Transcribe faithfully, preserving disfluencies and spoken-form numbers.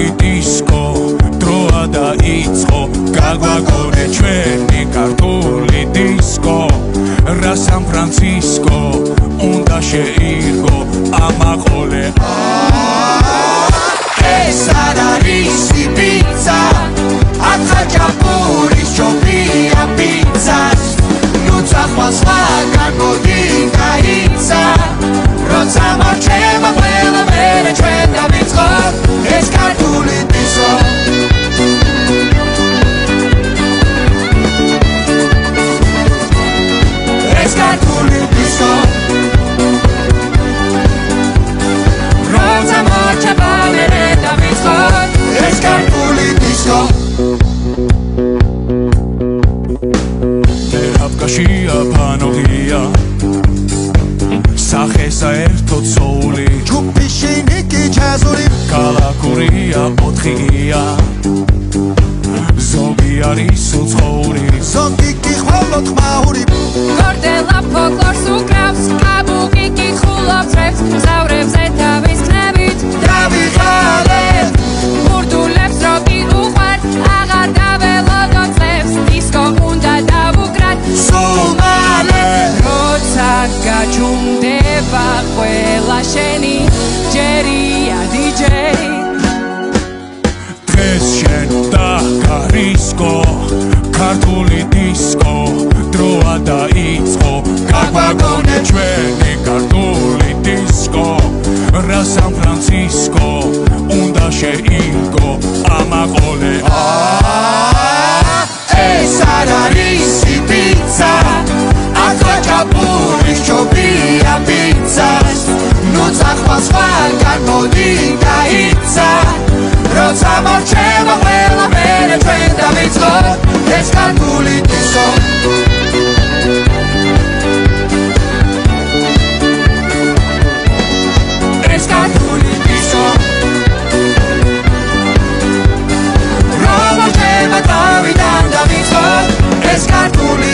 ქართული დისკო დროა დაიწყო გაგვაგონე ჩვენი ქართული დისკო რა სან ფრანცისკო უნდა შეირგო ამაყოლე ეს არ არის პიცა ათაჭაპურის ჯობია პიცას ნუ წახვალ სხვაგან მოდი გაიცა როცა მარჩება ყველა მერე ჩვენ დავიწყოთ ეს ქართული დისკო ეს ქართული დისკო როცა მარჩება მერე დავიწყოთ ეს ქართული დისკო დეაფკაშია ფანოგია სახე საერთოდ სოული ჯგუფი შენიკი ჯაზური კალაკურია ოთხია ზოგი არის უცხოური ზოგი კი ხოლოდ ხმაური გორდელა ფოლკლორს უკრავს კაბუკი კი ხულობს რეპს მგზავრებზე თავის ქნებით დავიღალეთ ბურდულებს როკი უყვართ აღარ დაველოდოთ წლებს დისკო უნდა დავუკრათ სულ მალე როცა გაჩუმდება ყველა შენი ჯერია დიჯეი დღეს შენ დაგარისკო ქართული დისკო დროა დაიწყო გაგვაგონე ჩვენი ქართული დისკო რა სან ფრანცისკო უნდა შეირგო ამაყოლე ეს არ არის პიცა ათაჭაპურის ჯობია პიცას ნუ წახვალ სხვაგან მოდი გაიცა როცა მარჩება ყველა მერე ჩვენ დავიწყოთ ეს ქართული დისკო ეს ქართული დისკო რა მარჩება თავიდან დავიწყოთ ეს ქართული